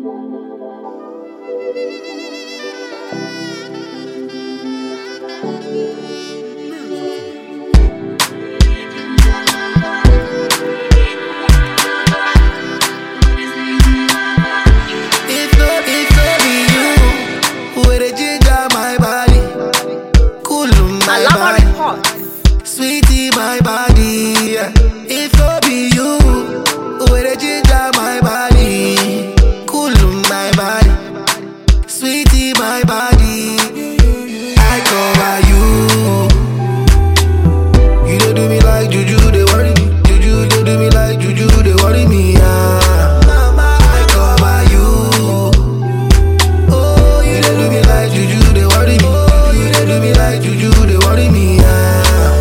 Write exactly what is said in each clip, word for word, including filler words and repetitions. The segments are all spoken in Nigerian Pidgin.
Sweetie, my body, yeah. If no be you, where the ginger my body, cool my body, sweetie, my body, I cover you. You don't do me like juju, they worry me. Juju, don't do me like juju, they worry me. Ah, I cover you. Oh, you don't do me like juju, they worry me. Oh, you don't do me like juju, they worry me. Ah.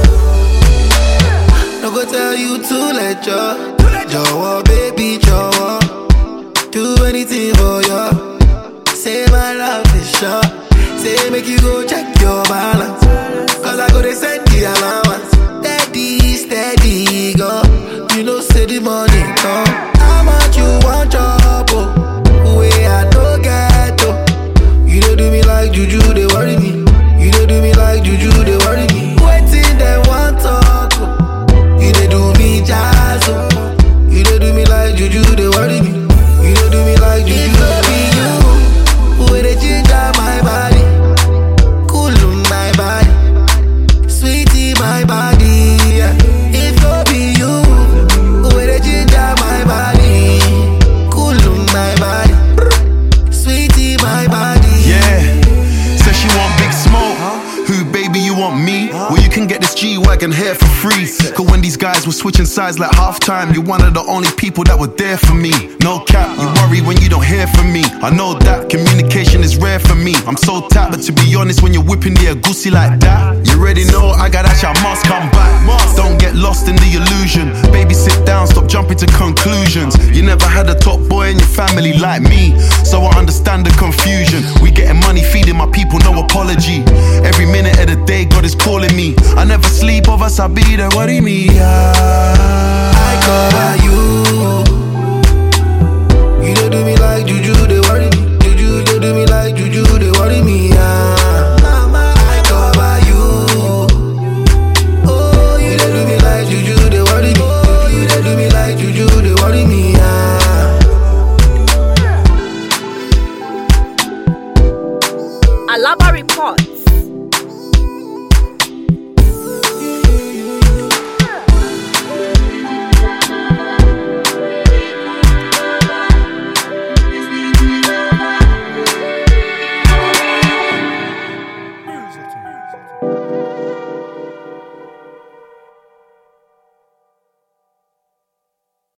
Go tell you to let you, Jowo, baby, Jowo, do anything for you. Say my love is sure. Say make you go check your balance, cause I go to send the allowance. Steady, steady, go. You know say the money come. How much you want job, oh? Way I don't get, oh. You don't do me like juju, they worry me. You don't do me like juju, they worry me. Waiting, they want talk, oh. You dey do me jazz, oh. You dey do me like juju, they worry me. You dey do me like juju, they be you. Who dey ginger my body, cool my body, sweetie my body, yeah. If no be you, who dey ginger my body, cool my body, sweetie my body. Yeah, says she want big smoke. Who, baby, you want me? Well, you can get this G-Wagon here for free. Cause when these guys were switching sides like halftime, you're one of the only people that were there for me. No cap, you worry when you don't hear from me. I know that communication is rare for me. I'm so tapped, but to be honest, when you're whipping the agusi like that, you already know I got that shit, I must come back. Don't get lost in the illusion. Baby, sit down, stop jumping to conclusions. You never had a top boy in your family like me, so I understand the confusion. We getting money, feeding my people, no apology. Every minute of the day, God is calling me. I never sleep, of us, I be there, worry me. Yeah. I cover you.